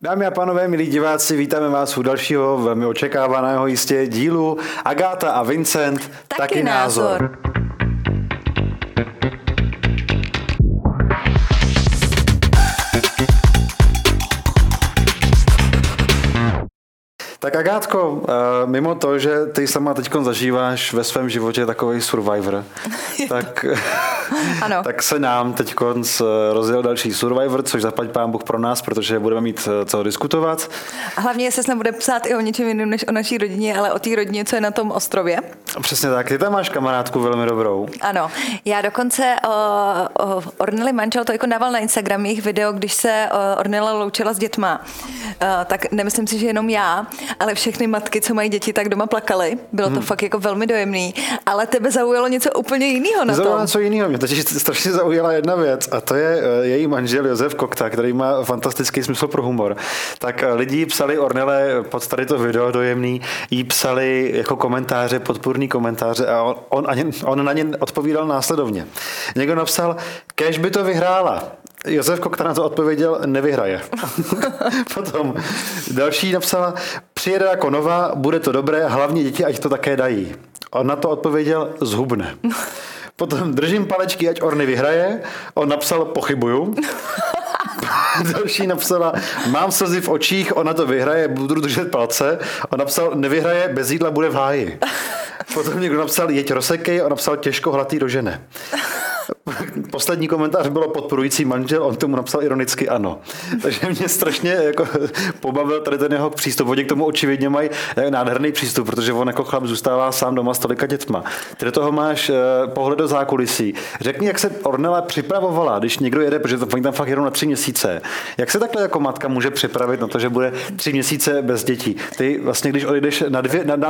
Dámy a pánové, milí diváci, vítáme vás u dalšího velmi očekávaného jistě dílu Agáta a Vincent, taky názor. Tak Agátko, mimo to, že ty sama teď zažíváš ve svém životě takový Survivor, tak se nám teď rozjel další Survivor, což zaplať pán Bůh pro nás, protože budeme mít co diskutovat. A hlavně se nebude psát i o něčem jiném než o naší rodině, ale o té rodině, co je na tom ostrově. Přesně tak, ty tam máš kamarádku velmi dobrou. Ano, já dokonce Ornely manžel to jako dával na Instagram jejich video, když se Ornela loučila s dětma. Tak nemyslím si, že jenom já, ale všechny matky, co mají děti, tak doma plakaly. Bylo to fakt jako velmi dojemný, ale tebe zaujalo něco úplně jiného na tom. Zaujalo něco jiného, mě teď strašně zaujala jedna věc a to je její manžel Josef Kokta, který má fantastický smysl pro humor. Tak lidi psali Ornele pod tady to video dojemný, jí psali jako komentáře, podpůrný komentáře a on na ně odpovídal následovně. Někdo napsal, kéž by to vyhrála. Josef Kokta na to odpověděl, nevyhraje. Potom další napsala, přijede jako nová, bude to dobré, hlavně děti, ať to také dají. On na to odpověděl, zhubne. Potom držím palečky, ať Orny vyhraje. On napsal, pochybuju. Další napsala, mám slzy v očích, ona to vyhraje, budu držet palce. On napsal, nevyhraje, bez jídla bude v háji. Potom někdo napsal, jeď rozsekej, on napsal, těžko hlatý dožene. Poslední komentář bylo podporující manžel, on tomu napsal ironicky ano. Takže mě strašně jako pobavil tady ten jeho přístup. Oni k tomu očividně mají nádherný přístup, protože on jako chlap zůstává sám doma s tolika dětma. Ty do toho máš pohled do zákulisí. Řekni, jak se Ornela připravovala, když někdo jede, protože oni tam fakt jedou na 3 měsíce. Jak se takhle jako matka může připravit na to, že bude 3 měsíce bez dětí? Ty vlastně, když odejdeš na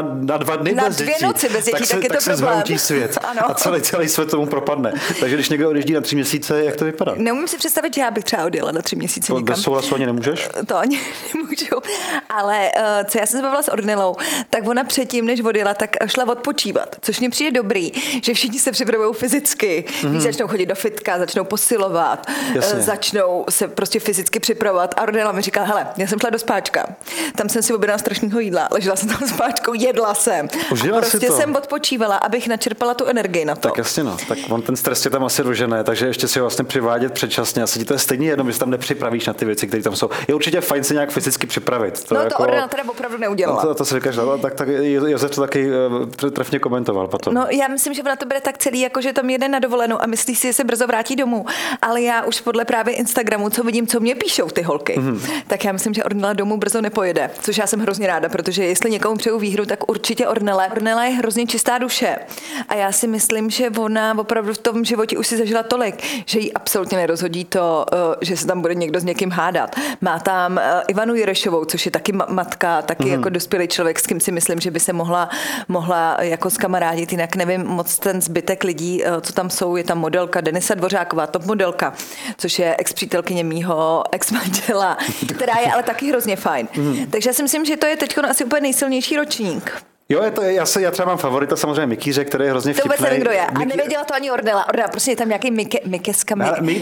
2 dny bez dětí, noci bez dětí, tak se zhroutí svět. A celý svět tomu propadne. Takže když někdo odjíždí na 3 měsíce, jak to vypadá? Neumím si představit, že já bych třeba odjela na 3 měsíce někam. Bez souhlasu ani nemůžeš? To ani nemůžu. Ale co já jsem se bavila s Ornelou, tak ona předtím, než odjela, tak šla odpočívat. Což mě přijde dobrý, že všichni se připravují fyzicky. Začnou chodit do fitka, začnou posilovat, začnou se prostě fyzicky připravovat. A Ornela mi říká, hele, já jsem šla do spáčka. Tam jsem si objednala strašného jídla, ležela jsem tam spáčkou, jedla jsem. Užila prostě jsem odpočívala, abych načerpala tu energii na to. Tak jasně, no. Tak on ten stres tě tam asi dožené, takže ještě si ho vlastně přivádět předčasně. Asi ti to je stejně jedno, že tam nepřipravíš na ty věci, které tam jsou. Je určitě fajn se nějak fyzicky připravit. To Ornella teda opravdu neudělala. To si říkáš, tak Josef to taky trefně komentoval potom. No, já myslím, že ona to bude tak celý, jako že tam jede na dovolenou a myslí si, že se brzo vrátí domů. Ale já už podle právě Instagramu, co vidím, co mě píšou ty holky, tak já myslím, že Ornella domů brzo nepojede. Což já jsem hrozně ráda, protože jestli někomu přeju výhru, tak určitě Ornella. Ornella je hrozně čistá duše. A já si myslím, že ona opravdu v tom životě už si zažila tolik, že jí absolutně nerozhodí to, že se tam bude někdo s někým hádat. Má tam Ivanu Jirešovou, což je taky matka, taky jako dospělý člověk, s kým si myslím, že by se mohla jako zkamarádit, jinak nevím moc ten zbytek lidí, co tam jsou. Je tam modelka Denisa Dvořáková, top modelka, což je ex-přítelkyně mýho ex-manžela, která je ale taky hrozně fajn. Takže já si myslím, že to je teď asi úplně nejsilnější ročník. Jo, já třeba mám favorita samozřejmě Mikýře, který je hrozně vtipný. To vůbec nevím, kdo je. A nevěděla to ani Ornella. Prostě je tam nějaký Mikeska.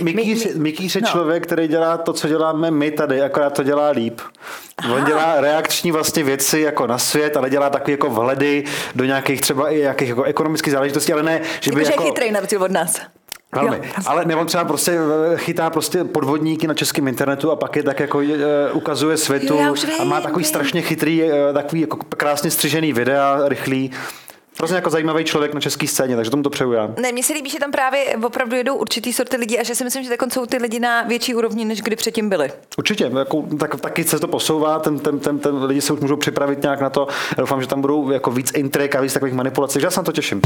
Mikýř je člověk, který dělá to, co děláme my tady, akorát to dělá líp. On dělá reakční vlastně věci jako na svět, ale dělá takový jako vhledy do nějakých třeba i nějakých jako ekonomických záležitostí, ale ne, že by jako... je chytrý na od nás. Velmi. Ale nebo třeba prostě chytá prostě podvodníky na českém internetu a pak je tak jako ukazuje světu a má takový strašně chytrý, takový jako krásně střižený videa, rychlý. Prostě jako zajímavý člověk na české scéně, takže tomu to přeju já. Ne, mně se líbí, že tam právě opravdu jedou určitý sorty lidí a že si myslím, že tak jsou ty lidi na větší úrovni, než kdy předtím byli. Určitě, jako, taky se to posouvá, ten lidi se už můžou připravit nějak na to. Já doufám, že tam budou jako víc intrik a víc takových manipulací, takže já se na to těším.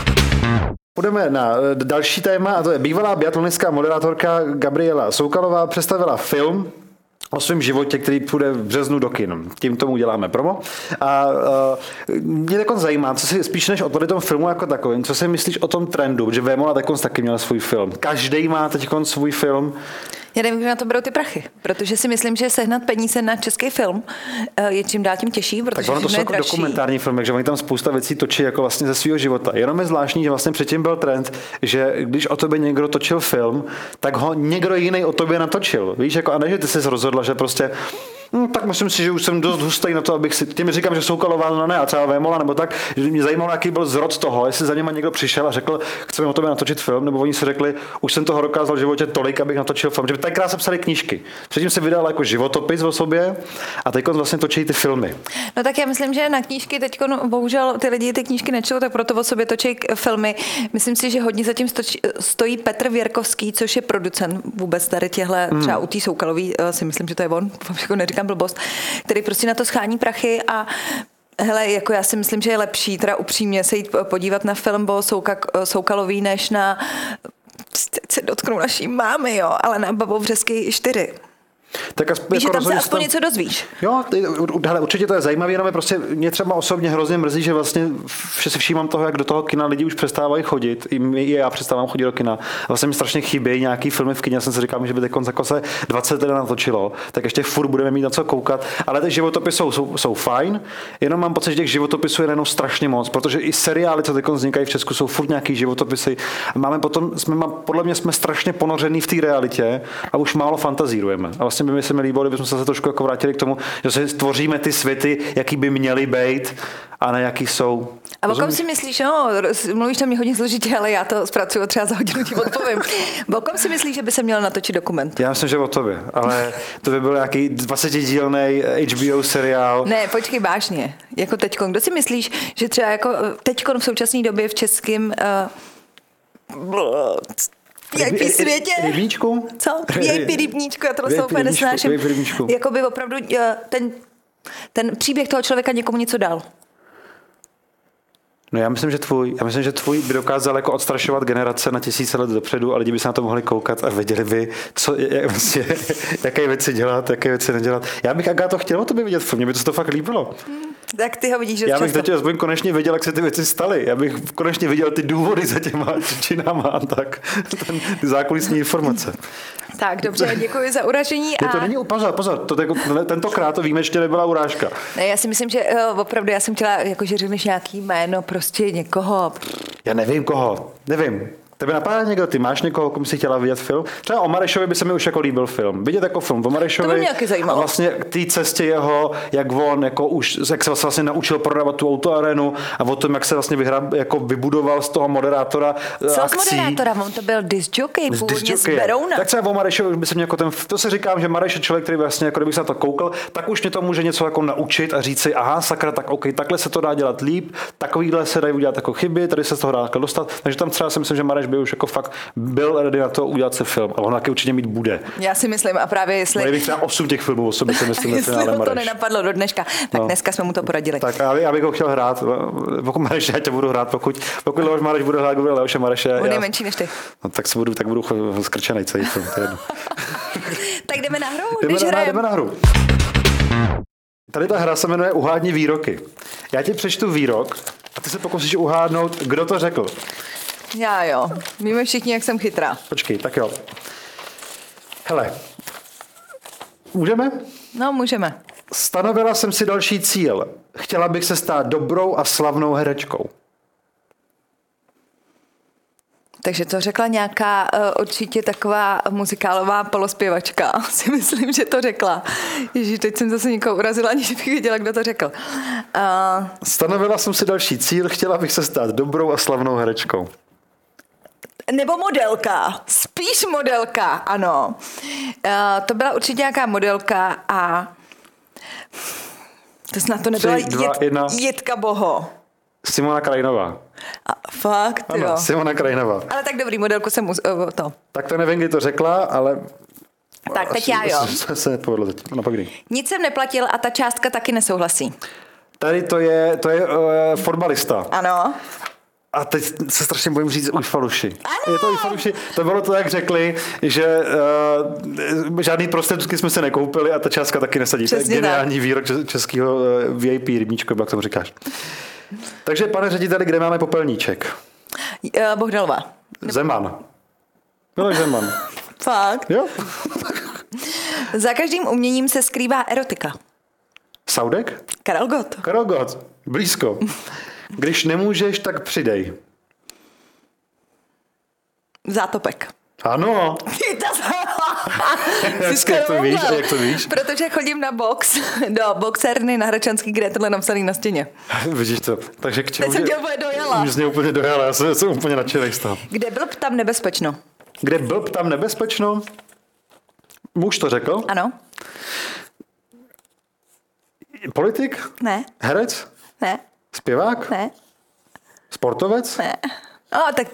Půjdeme na další téma a to je bývalá biatlonistka moderátorka Gabriela Soukalová představila film o svém životě, který půjde v březnu do kin. Tím tomu děláme promo. A mě takon zajímá, co si spíš než o tom filmu jako takovým, co si myslíš o tom trendu, že Vémola taky měla svůj film. Každý má teď svůj film. Já nevím, kde na to berou ty prachy, protože si myslím, že sehnat peníze na český film je čím dál tím těžší, protože tak ono to jsou jako dokumentární filmy, že oni tam spousta věcí točí jako vlastně ze svého života. Jenom je zvláštní, že vlastně předtím byl trend, že když o tobě někdo točil film, tak ho někdo jiný o tobě natočil. Víš, jako a ne, že ty jsi rozhodla, že prostě tak myslím si, že už jsem dost hustý na to, abych si... Tím říkám, že Soukalová, no ne, a třeba Vémola, nebo tak, že mě zajímalo, jaký byl zrod toho, jestli za něma někdo přišel a řekl, chceme o tobě natočit film, nebo oni si řekli, už jsem toho dokázal v životě tolik, abych natočil film. Že tenkrát se psali knížky. Předtím se vydal jako životopis o sobě a teď vlastně točí ty filmy. No tak já myslím, že na knížky teď bohužel ty lidi ty knížky nečtou, tak proto o sobě točí filmy. Myslím si, že hodně zatím stojí Petr Věrkovský, což je producent vůbec tady těhle, třeba u té Soukalový, si myslím, že to je on, jako neříkám blbost, který prostě na to schání prachy a hele, jako já si myslím, že je lepší teda upřímně se jít podívat na film o Soukalový, než na se dotknou naší mámy, jo, ale na Babo Vřesky 4. Tak víš, jako že tam se aspoň něco dozvíš. Jo, hele, určitě to je zajímavé, jenom je prostě mě třeba osobně hrozně mrzí, že vlastně si všímám toho, jak do toho kina lidi už přestávají chodit. I já přestávám chodit do kina. Vlastně mi strašně chybějí nějaký filmy v kině. Já jsem si říkal, že by teď jako se 20 let natočilo, tak ještě furt budeme mít na co koukat. Ale ty životopisy jsou fajn, jenom mám pocit, že těch životopisů je jenom strašně moc, protože i seriály, co teď vznikají v Česku, jsou furt nějaký životopisy. Máme potom, podle mě jsme strašně ponoření v té realitě a už málo fantazírujeme. A vlastně by mi se mi líbilo, kdybychom se trošku jako vrátili k tomu, že si tvoříme ty světy, jaký by měly být a ne jaký jsou. A o kom si myslíš, no, mluvíš to mi hodně složitě, ale já to zpracuju třeba za hodinu, ti odpovím. O kom si myslíš, že by se měl natočit dokument? Já myslím, že o tobě, ale to by byl nějaký 20dílnej HBO seriál. Ne, počkej, vážně. Jako teďkon. Kdo si myslíš, že třeba jako teďkon v současné době v českém VIP světě. Rybníčku? Co? VIP rybníčku, já to slovo úplně nesnáším. Jakoby opravdu ten příběh toho člověka někomu něco dal. No já myslím, že tvůj by dokázal jako odstrašovat generace na tisíce let dopředu a lidi by se na to mohli koukat a věděli by, jaké věci dělat, jaké věci nedělat. Já bych Agáto chtěl o tobě vidět, mně by to fakt líbilo. Tak ty ho vidíš já bych teď aspoň konečně viděl, jak se ty věci staly. Já bych konečně viděl ty důvody za těma činama a tak. Ty zákulisní informace. Tak, dobře, děkuji za uražení. To není, pozor, tentokrát to výjimečně nebyla urážka. Ne, já si myslím, že opravdu já jsem chtěla, jakože řekneš nějaký jméno, prostě někoho. Já nevím koho, nevím. Tebe napadá někdo, ty máš někoho, komu si chtěla vidět film? Třeba o Marešovi by se mi už jako líbil film. Vidět jako film o Marešovi. To by mě nějaký zajímalo. A vlastně té cestě jeho, jak on jako už, jak se vlastně naučil prodávat tu autoarénu a o tom, jak se vlastně jako vybudoval z toho moderátora akcí. Co z moderátora? On to byl discjockey, původně z Berouna. Tak třeba o Marešovi by se mě jako to si říkám, že Mareš je člověk, který vlastně, jako kdybych se na to koukal, tak už mě to může něco jako naučit a říct si, aha, sakra, tak OK, takhle se to dá dělat líp, takovýhle se dají udělat jako chyby, tady se z toho dá dostat. Takže tam třeba si myslím, že Mareš by už jako fakt byl ready na to udělat se film, ale on taky určitě mít bude. Já si myslím a právě jestli... Měli bych třeba 8 těch filmů o sobě, si myslím, jestli mu to nenapadlo do dneška, tak no. Dneska jsme mu to poradili. Tak já bych ho chtěl hrát, pokud Mareš, já tě budu hrát, pokud Leoš Mareš bude hrát, bude Leoše Mareše. On je menší než ty. No, tak budu skrčenej celý film. Tak jdeme na hru, jdeme na hru. Tady ta hra se jmenuje Uhádni výroky. Já ti přečtu výrok a ty se pokusíš uhádnout, kdo to řekl. Já jo, víme všichni, jak jsem chytrá. Počkej, tak jo. Hele, můžeme? No, můžeme. Stanovila jsem si další cíl. Chtěla bych se stát dobrou a slavnou herečkou. Takže to řekla nějaká určitě taková muzikálová polospěvačka. Si myslím, že to řekla. Ježíš, teď jsem zase někoho urazila, aniž bych věděla, kdo to řekl. Stanovila jsem si další cíl. Chtěla bych se stát dobrou a slavnou herečkou. Nebo modelka. Spíš modelka, ano. To byla určitě nějaká modelka a to snad to nebyla Jitka Boho. Simona Krajinová. A fakt, ano, jo. Simona Krajinová. Ale tak dobrý, modelku jsem to. Tak to nevím, kdy to řekla, ale... Tak teď já, jo. Se nepovedlo zatím. No, pak kdy. Nic jsem neplatil a ta částka taky nesouhlasí. Tady to je fotbalista. Ano. A teď se strašně bojím říct Ujfaluši. Je to Ujfaluši. To bylo to, jak řekli, že žádný prostitutky jsme se nekoupili a ta částka taky nesadí. To je geniální výrok českého VIP rybníčku, jak tomu říkáš. Takže, pane řediteli, kde máme popelníček? Bohdalová. Zeman. Miloš Zeman. Fakt. Jo. Za každým uměním se skrývá erotika. Saudek? Karel Gott. Karel Gott. Blízko. Když nemůžeš, tak přidej. Zátopek. Ano. Jak to víš? A jak to víš? Protože chodím na box, do boxerny na Hradčanský, kde je tohle napsaný na stěně. Vidíš to. Takže k čemu? Teď jsem tě úplně dojela. Mě úplně dojela, já jsem úplně nadšenej z toho. Kde byl tam nebezpečno? Kde byl tam nebezpečno? Muž to řekl? Ano. Politik? Ne. Herec? Ne. Zpěvák? Ne. Sportovec? Ne. Tak...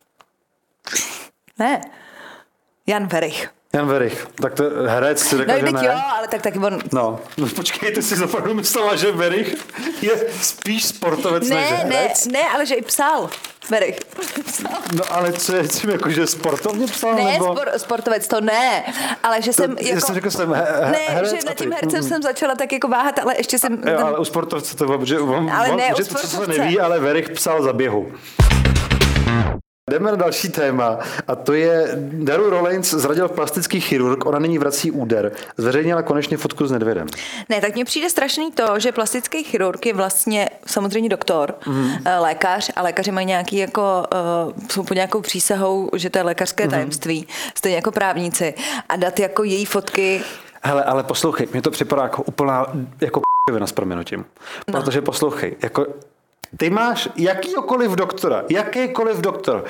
Ne. Jan Werich. Jan Werich. Tak to herec si řekl, No, že ne. Jo, ale tak taky on... No, počkej, ty si opravdu myslela, že Werich je spíš sportovec než herec? Ne, ale že i psal. Werich. No ale co je tím, jako, že sportovně psal? Ne, nebo... sportovec to ne, ale že jsem Já jako... jsem řekl, jsem ne, herec že a nad ty. tím hercem jsem začala tak jako váhat, ale ještě jsem... Jo, ale u sportovce to že Ale ne, že u to se sportovce. neví, ale Werich psal za běhu. Jdeme na další téma a to je Daru Rollins zradil plastický chirurg, ona nyní vrací úder. Zveřejnila konečně fotku s Nedvědem. Ne, tak mně přijde strašný to, že plastický chirurg je vlastně samozřejmě doktor, lékař a lékaři mají nějaký jako, jsou pod nějakou přísahou, že to je lékařské tajemství, stejně jako právníci a dát jako její fotky. Hele, ale poslouchej, mě to připadá jako úplná jako p***vina s prominutím. Protože poslouchej, jako ty máš jakýkoliv doktor,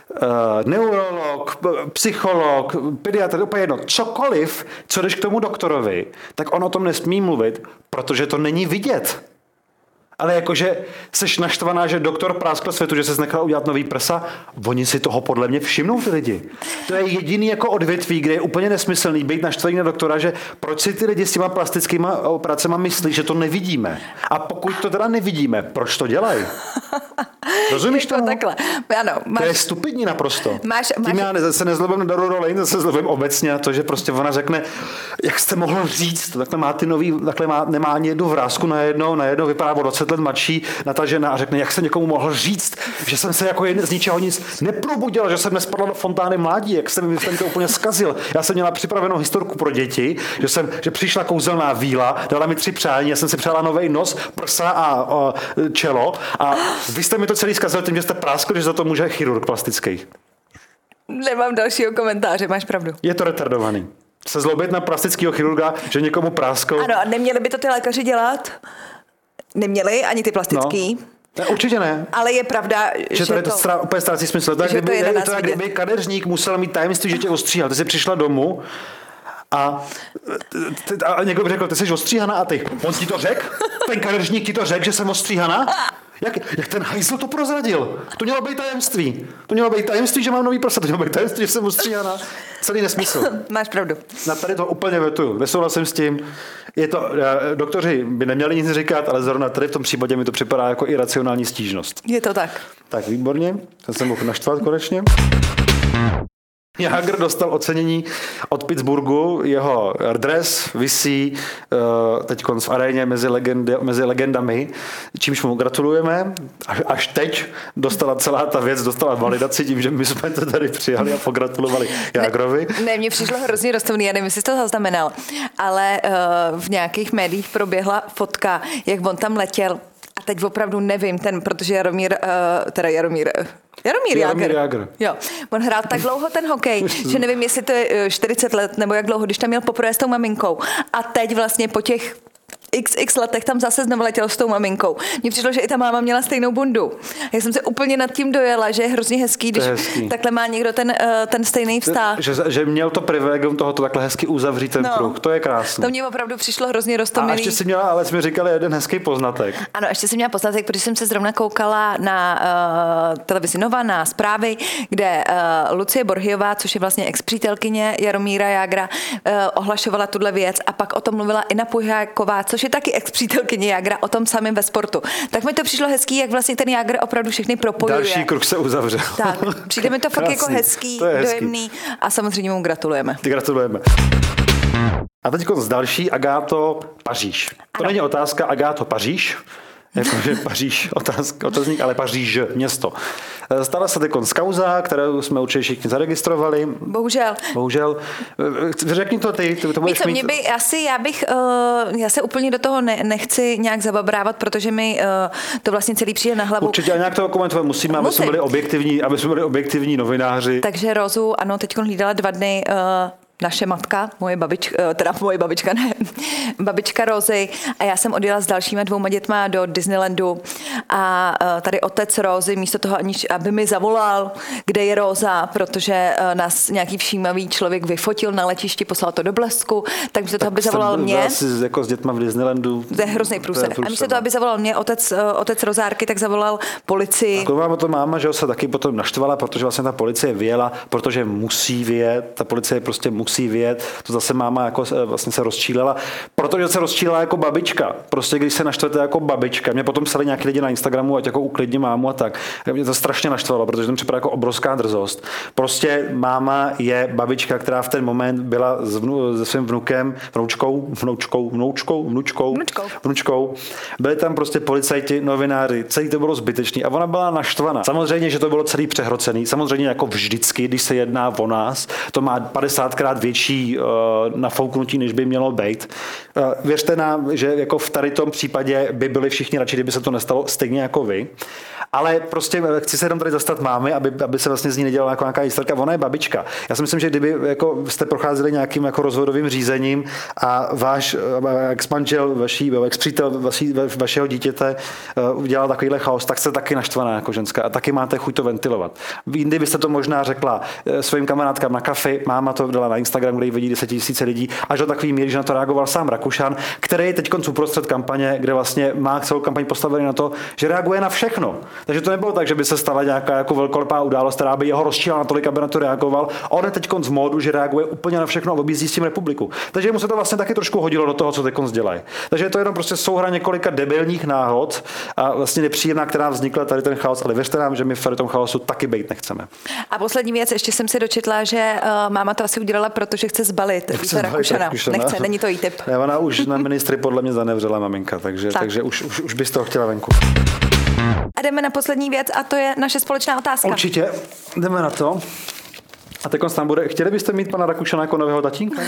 neurolog, psycholog, pediatr, úplně jedno, cokoliv, co jdeš k tomu doktorovi, tak on o tom nesmí mluvit, protože to není vidět. Ale jakože seš naštvaná, že doktor práskl světu, že ses nechal udělat nový prsa, oni si toho podle mě všimnou ty lidi. To je jediný jako odvětví, kde je úplně nesmyslný být naštvaný na doktora, že proč si ty lidi s těma plastickýma operacema myslí, že to nevidíme. A pokud to teda nevidíme, proč to dělají? Rozumíš to? Takhle. Ano, to je stupidní naprosto. Máš... Tím já se nezlobím na Daru Rollins, se zlobím obecně na to, že prostě ona řekne, jak jste mohl říct, takhle má ty nový, nemá ani jednu vrásku na jedno vypadá o 20 let mladší natažená a řekne, jak jsem někomu mohl říct, že jsem se jako z ničeho nic neprobudil, že jsem nespadla do fontány mládí, jak jsem mi to úplně zkazil. Já jsem měla připravenou historku pro děti, že přišla kouzelná víla, dala mi 3 přání, já jsem si přála nový nos, prsa a čelo a vy jste mi to celý zkazil tím, že jste práskl, že za to může chirurg plastický. Nemám dalšího komentáře, máš pravdu. Je to retardovaný. Se zlobit na plastického chirurga, že někomu práskl. Ano, a neměli by to ty lékaři dělat? Neměli, ani ty plastický. No. Ne, určitě ne. Ale je pravda, že to úplně ztrácí smysl. To je kdyby kadeřník musel mít tajemství, že tě ostříhal. Ty jsi přišla domů a někdo by řekl, ty jsi ostříhaná a ty. On ti to řekl? Ten kadeřník ti to řekl, že jsem ostříhaná? Jak ten hajzl to prozradil? To mělo být tajemství. To mělo být tajemství, že mám nový prsa. To mělo být tajemství, že jsem ostříhaná. Celý nesmysl. Máš pravdu. Na tady to úplně vetuju. Nesouhlasím s tím. Doktoři by neměli nic říkat, ale zrovna tady v tom případě mi to připadá jako iracionální stížnost. Je to tak. Tak výborně. Já jsem mohl naštvat konečně. Jágr dostal ocenění od Pittsburghu, jeho dres visí teď v aréně mezi legendami, čímž mu gratulujeme. Až teď dostala celá ta věc, dostala validaci tím, že my jsme to tady přijali a pogratulovali Jágrovi. Ne, mně přišlo hrozně roztomný, já nevím, jestli jsi to zaznamenal, ale v nějakých médiích proběhla fotka, jak on tam letěl. A teď opravdu nevím, protože Jaromír Jágr. Jo, on hrál tak dlouho ten hokej, že nevím, jestli to je 40 let, nebo jak dlouho, když tam měl poprvé s tou maminkou. A teď vlastně po těch XX letech tam zase znovu letěl s tou maminkou. Mně přišlo, že i ta máma měla stejnou bundu. Já jsem se úplně nad tím dojela, že je hrozně hezký, když takhle má někdo ten stejný vztah. Že měl to privilegium tohoto takhle hezky uzavřít ten kruh. To je krásné. To mě opravdu přišlo hrozně roztomilý. A ještě si měla, ale jsme říkali jeden hezký poznatek. Ano, ještě jsem měla poznatek, protože jsem se zrovna koukala na televizi Nova, na zprávy, kde Lucie Borhiová, což je vlastně ex-přítelkyně Jaromíra Jágra, ohlašovala tuhle věc a pak o tom mluvila Ina Puháková, což je taky ex-přítelkyně Jágra, o tom samém ve sportu. Tak mi to přišlo hezký, jak vlastně ten Jágr opravdu všechny propojuje. Další kruh se uzavřel. Tak, přijde mi to fakt jako hezký, dojemný a samozřejmě mu gratulujeme. Ty gratulujeme. A teď z další Agáto Paříž. To není otázka Agáto Paříž, Jakože Paříž, otazník, ale Paříž, město. Stala se teď kauza, kterou jsme určitě všichni zaregistrovali. Bohužel. Řekni to ty, to budeš mít. Já se úplně do toho nechci nějak zababrávat, protože mi to vlastně celý přijde na hlavu. Určitě, a nějak to komentovat musíme, aby jsme byli objektivní novináři. Takže Rozu, ano, teď hlídala 2 dny naše matka, babička Rozy, a já jsem odjela s dalšíma 2 dětma do Disneylandu a tady otec Rozy místo toho, aby mi zavolal, kde je Roza, protože nás nějaký všímavý člověk vyfotil na letišti, poslal to do Blesku, tak místo toho, aby zavolal mě. Jako s dětma v Disneylandu. To je hrozný průser. A místo toho, aby zavolal mě otec Rozárky, tak zavolal policii. A to máma, že se taky potom naštvala, protože vlastně ta policie vyjela, protože musí vyjet, ta policie prostě musí vyjet, to zase máma jako vlastně se rozčílela, protože se rozčílela jako babička. Prostě když se naštvete jako babička, mě potom psali nějaký lidi na Instagramu, ať jako uklidni mámu a tak. Mě to strašně naštvalo, protože to mi připadá jako obrovská drzost. Prostě máma je babička, která v ten moment byla se svým vnučkou. Byli tam prostě policajti, novináři, celý to bylo zbytečný a ona byla naštvaná. Samozřejmě, že to bylo celý přehrocený, samozřejmě jako vždycky, když se jedná o nás, to má 50krát větší nafouknutí, než by mělo být. Věřte nám, že jako v tady tom případě by byli všichni radši, kdyby se to nestalo stejně jako vy. Ale prostě chci se jenom tady zastat mámy, aby se vlastně z ní nedělala jako nějaká historka. Ona je babička. Já si myslím, že kdyby jako jste procházeli nějakým jako rozvodovým řízením a váš ex-manžel, ex-přítel vašeho dítěte udělal takovýhle chaos, tak jste taky naštvaná jako ženská a taky máte chuť to ventilovat. Jindy byste to možná řekla svým kamarádkám na kafi, máma to dala na Instagram, kde ji vidí 10 000 lidí, až do takový míry, že na to reagoval sám Rakušan, který je teď uprostřed kampaně, kde vlastně má celou kampaň postavený na to, že reaguje na všechno. Takže to nebylo tak, že by se stala nějaká jako velkolepá událost, která by jeho rozčílala natolik, aby na to reagoval. On je teď v módu, že reaguje úplně na všechno a objízdí s tím republiku. Takže mu se to vlastně taky trošku hodilo do toho, co teď dělají. Takže je to jenom prostě souhra několika debilních náhod a vlastně nepříjemná, která vznikla tady ten chaos, ale věřte nám, že my v tom chaosu taky být nechceme. A poslední věc, ještě jsem si dočetla, že máma to asi udělala, protože chce zbalit Víta Rakušana. Nechce, není to jí typ. Ona už na ministry podle mě zanevřela maminka, takže už bys toho chtěla venku. A jdeme na poslední věc a to je naše společná otázka. Určitě, jdeme na to. A teď tam bude, chtěli byste mít pana Rakušana jako nového tatínka?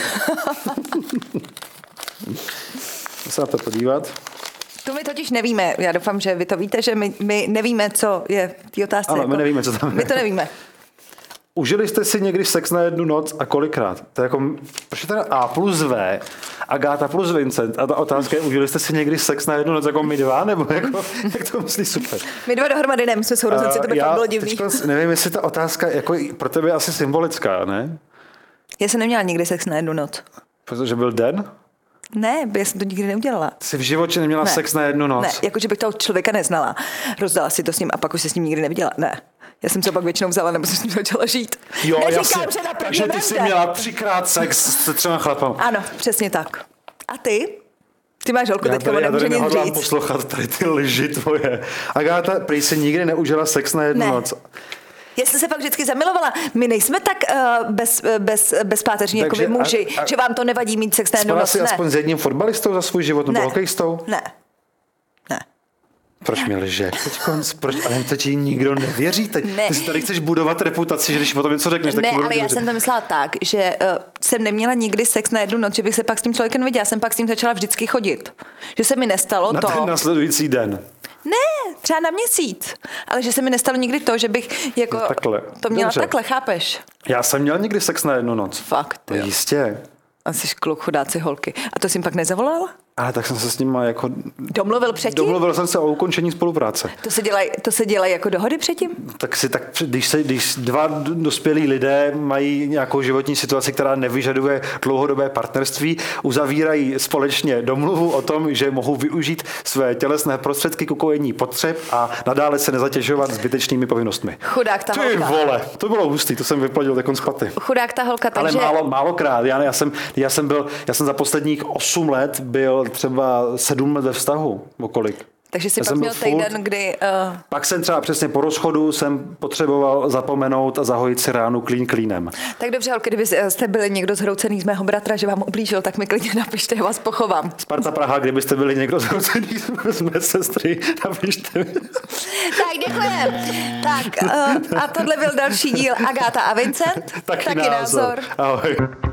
Se na to podívat. To my totiž nevíme. Já doufám, že vy to víte, že my nevíme, co je v té otázce. Ano, my nevíme, co tam je. My to nevíme. Užili jste si někdy sex na jednu noc a kolikrát? To je jako, proč je teda A plus V, Agáta plus Vincent a ta otázka je, užili jste si někdy sex na jednu noc jako my dva, nebo jako, jak to myslí super? My dva dohromady ne, my jsme sourozenci, to by bylo divný. Nevím, jestli ta otázka jako pro tebe je asi symbolická, ne? Já jsem neměla nikdy sex na jednu noc. Protože byl den? Ne, já jsem to nikdy neudělala. Jsi v životě neměla sex na jednu noc? Ne, jakože bych toho člověka neznala. Rozdala si to s ním a pak už se s ním nikdy neviděla. Ne. Já jsem se pak většinou vzala, nebo jsem s ním začala žít. Jo, jasně. Takže ty jsi měla 3krát sex se 3 chlapama. Ano, přesně tak. A ty? Ty máš holku, teďka nemůže nic říct. Já tady nehodlám poslouchat tady ty lži tvoje. Agáta, prý si nikdy neužila sex na jednu noc. Já jsem se pak vždycky zamilovala. My nejsme tak bezpáteřní jako vy muži, že vám to nevadí mít sex na jednu noc. Spala jsi aspoň s jedním fotbalistou za svůj život, nebo hokejistou? Ne. Proč mi lže? Ale to ti nikdo nevěří. Ty si tady chceš budovat reputaci, že když potom něco řekneš, tak ale já jsem to myslela tak, že jsem neměla nikdy sex na jednu noc, že bych se pak s tím člověkem neviděla. Jsem pak s tím začala vždycky chodit. Že se mi nestalo na ten následující den. Ne, třeba na měsíc. Ale že se mi nestalo nikdy to, že bych jako to měla takhle, chápeš? Já jsem měl někdy sex na jednu noc. Fakt, jo. Jistě. A jsi kluk, chudáci holky. A to jsi jim pak nezavolal? Ale tak jsem se s nima jako... Domluvil předtím? Domluvil jsem se o ukončení spolupráce. To se dělají jako dohody předtím? Když 2 dospělí lidé mají nějakou životní situaci, která nevyžaduje dlouhodobé partnerství, uzavírají společně domluvu o tom, že mohou využít své tělesné prostředky k ukojení potřeb a nadále se nezatěžovat zbytečnými povinnostmi. Chudák ta holka. Ty vole, to bylo hustý, to jsem vyplodil takon z paty. Chudák ta holka, takže... Ale málokrát. Já jsem za posledních 8 let byl třeba 7 let ve vztahu, o kolik? Takže si pak měl týden, kdy... Pak jsem třeba přesně po rozchodu jsem potřeboval zapomenout a zahojit si ránu klín klínem. Tak dobře, holky, kdyby jste byli někdo zhroucený z mého bratra, že vám ublížil, tak mi klidně napište, já vás pochovám. Sparta Praha, kdybyste byli někdo zhroucený z mé sestry, napište mi. Tak děkujem. Tak a tohle byl další díl Agáta a Vincent. Taky názor. Ahoj.